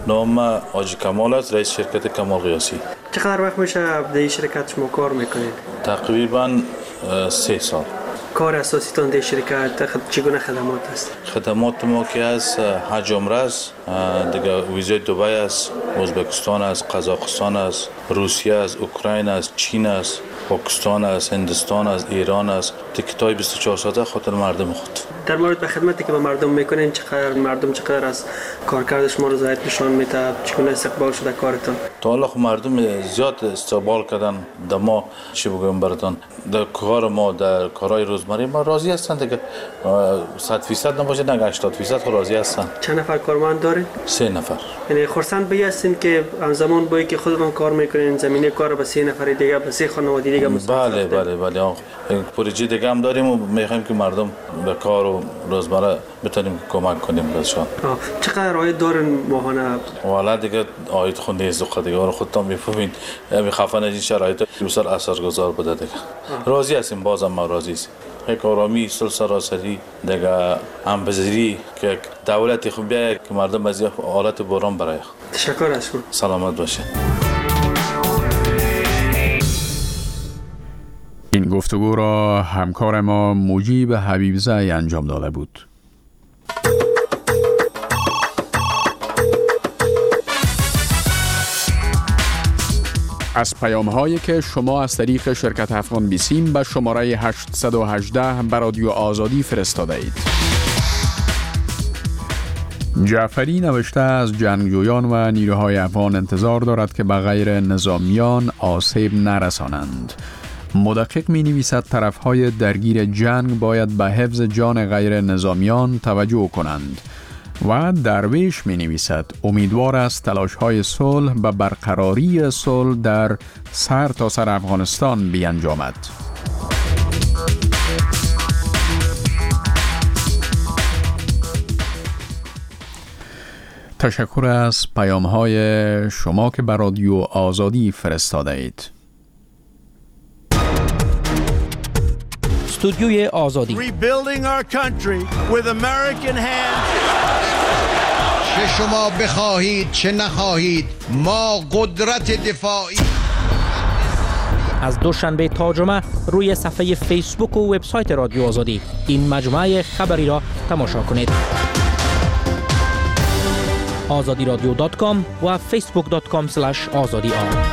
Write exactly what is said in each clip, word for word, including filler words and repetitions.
نام حاجی کمال است، رئیس شرکت کمال قیاسی. چقدر وقت میشه در شرکت شما کار میکنید؟ تقریبا سه سال. کار اساسیتون در شرکت چگونه خدمات است؟ خدمات ما که از حج عمره است، دیگه ویزای دبی است، ازبکستان است، قزاقستان است، روسیه است، اوکراین است، چین است، پاکستان است، هندوستان است، ایران است. تیکتای بیست و چهار ساعته خاطر مردم خود. در مورد به خدمتی که به مردم میکنین، چقدر مردم چقدر از کارکرد شما رو رضایت نشان میده؟ چگونه استقبال شده کارتون؟ تا حالا خب مردم زیاد استقبال کردن. در ما چی بگم براتون، در کار ما، در کارهای روزمره ما راضی هستند دیگه. صد درصد نباشه نه هشتاد درصد خود راضی هستند. چند نفر کارمند دارین؟ سه نفر. یعنی خرسند بی هستین که زمان بایی که خودتون کار میکنین زمینه کار به سه نفر دیگه، به سه خانواده دیگه مستحق؟ بله بله بله. پروژه دیگه هم داریم و میخوایم که مردم به کار و روزمره بتونیم کمک کنیم بهشون. چقدر عاید دارن ماهانه؟ والا دیگه عاید خود نیست و دیگه خودتون میفهمین. همین خفن از این شرایط بسیار اثرگذار بوده دیگه. راضی هستیم، بازم ما راضی هستیم. یک آرامی سراسری دیگه همبزیری که دولت خوب بیاید که مردم از حالت بحران برای. تشکر از شما. سلامت باشه. این گفتگو را همکار ما مجیب حبیبزی انجام داده بود. از پیام هایی که شما از طریق شرکت افغان بیسیم به شماره هشت یک هشت به رادیو آزادی فرستاده اید. جعفری نوشته از جنگجویان و نیروهای افغان انتظار دارد که به غیر نظامیان آسیب نرسانند. مدقق می نویسد طرفهای درگیر جنگ باید به حفظ جان غیر نظامیان توجه کنند. و درویش می نویسد امیدوار است تلاش های صلح به برقراری صلح در سر تا سر افغانستان بیانجامد. تشکر از پیام های شما که به رادیو آزادی فرستاده اید. استودیوی آزادی. Rebuilding our country with American hands. چه شما بخواهید چه نخواهید ما قدرت دفاعی. از دوشنبه تا جمعه روی صفحه فیسبوک و وبسایت رادیو آزادی این مجموعه خبری را تماشا کنید. آزادی رادیو دات کام و فیسبوک دات کام اسلش آزادی آر.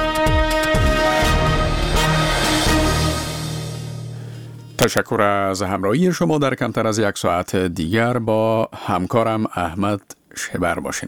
تشکر از همراهی شما در کمتر از یک ساعت دیگر با همکارم احمد شبر باشید.